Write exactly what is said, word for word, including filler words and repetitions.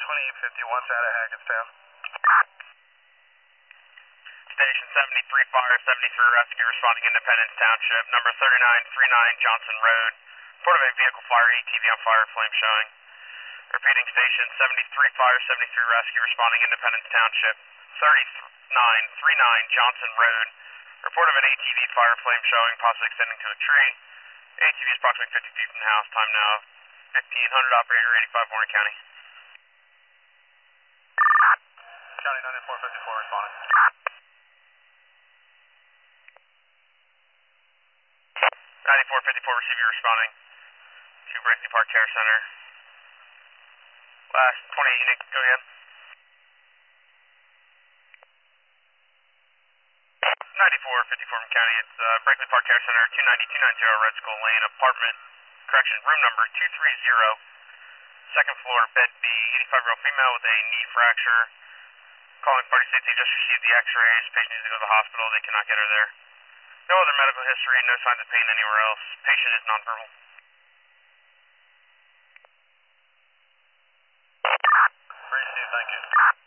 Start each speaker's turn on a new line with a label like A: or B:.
A: twenty-eight fifty-one out of Hackettstown.
B: Station seventy-three Fire, seventy-three Rescue responding Independence Township, number thirty-nine thirty-nine Johnson Road. Report of a vehicle fire, A T V on fire, flame showing. Repeating station seventy-three Fire, seventy-three Rescue responding Independence Township, thirty-nine thirty-nine Johnson Road. Report of an A T V fire, flame showing, possibly extending to a tree. A T V is approximately fifty feet from the house. Time now fifteen hundred. Operator eighty-five Warren County.
A: County ninety-four fifty-four responding.
B: ninety-four fifty-four receiver responding to Bracely Park Care Center. Last twenty-eight unit, go ahead. ninety-four fifty-four from County, it's uh, Bracely Park Care Center, two ninety two ninety Red Skull Lane, apartment, correction, room number two three zero, second floor, bed B, eighty-five year old female with a knee fracture. Calling party states they just received the x-rays, patient needs to go to the hospital, they cannot get her there. No other medical history, no signs of pain anywhere else. Patient is nonverbal.
A: Bracely, thank you.